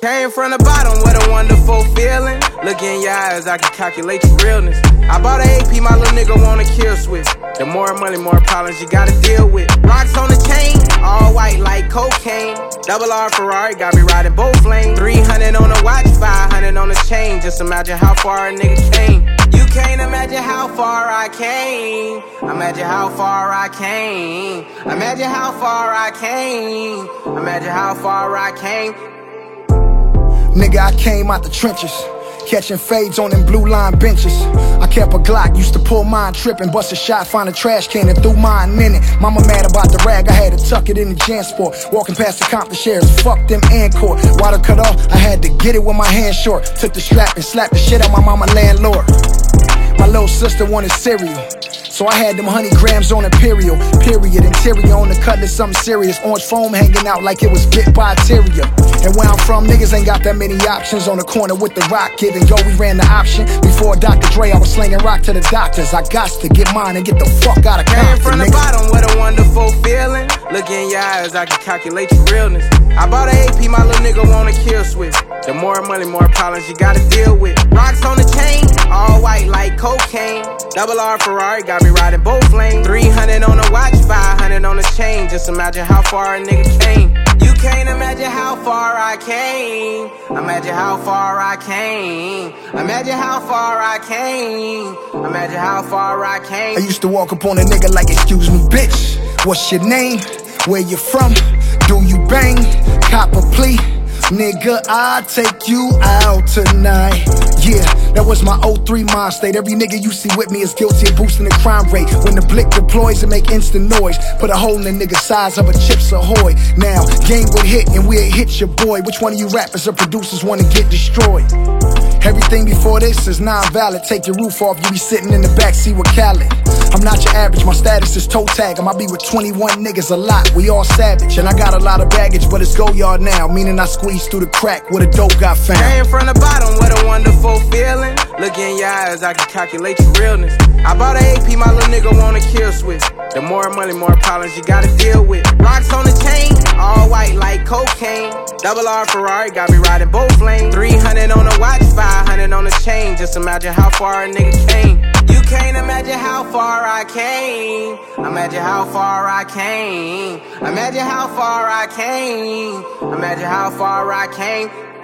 Came from the bottom, what a wonderful feeling. Look in your eyes, I can calculate your realness. I bought an AP, my little nigga wanna kill switch. The more money, more problems you gotta deal with. Rocks on the chain, all white like cocaine. Double R Ferrari, got me riding both lanes. 300 on the watch, 500 on the chain. Just imagine how far a nigga came. You can't imagine how far I came. Imagine how far I came. Imagine how far I came. Imagine how far I came. Nigga, I came out the trenches, catching fades on them blue line benches. I kept a Glock, used to pull mine tripping, bust a shot, find a trash can and threw mine in it. Mama mad about the rag, I had to tuck it in the JanSport. Walking past the Compton shares, fuck them Encore. Water cut off, I had to get it with my hands short. Took the strap and slapped the shit out my mama landlord. My little sister wanted cereal, so I had them 100 grams on Imperial. Period, interior on the cutlass, something serious. Orange foam hanging out like it was bit by a terrier. And where I'm from, niggas ain't got that many options. On the corner with the rock, give and go, we ran the option. Before Dr. Dre, I was slinging rock to the doctors. I got to get mine and get the fuck out of Compton. Came from the bottom, what a wonderful feeling. Look in your eyes, I can calculate your realness. I bought an AP, my little nigga wanna kill switch. The more money, more problems you gotta deal with. Rocks on the chain, all white like cocaine. Double R Ferrari, got me riding both lanes. 300 on the watch, 500 on the chain. Just imagine how far a nigga came. You can't imagine how far I came. Imagine how far I came. Imagine how far I came. Imagine how far I came. I used to walk up on a nigga like, excuse me, bitch, what's your name? Where you from? Do you bang? Cop a plea? Nigga, I'll take you out tonight. Yeah, that was my 03 mind state. Every nigga you see with me is guilty of boosting the crime rate. When the blick deploys, it make instant noise. Put a hole in the nigga size of a Chips Ahoy. Now, game would hit and we'll hit your boy. Which one of you rappers or producers wanna get destroyed? Everything before this is non-valid. Take your roof off, you be sitting in the backseat with Khaled. I'm not your average, my status is toe tag. I might be with 21 niggas a lot, we all savage. And I got a lot of baggage, but it's go yard now. Meaning I squeezed through the crack where the dope got found. Came from the bottom, what a wonderful feeling. Look in your eyes, I can calculate your realness. I bought an AP, my little nigga wanna kill switch. The more money, more problems you gotta deal with. Rocks on the chain, all white like cocaine. Double R Ferrari, got me riding both lanes. 300 on the watch, 500 on the chain. Just imagine how far a nigga came. You can't imagine how far I came. Imagine how far I came. Imagine how far I came. Imagine how far I came.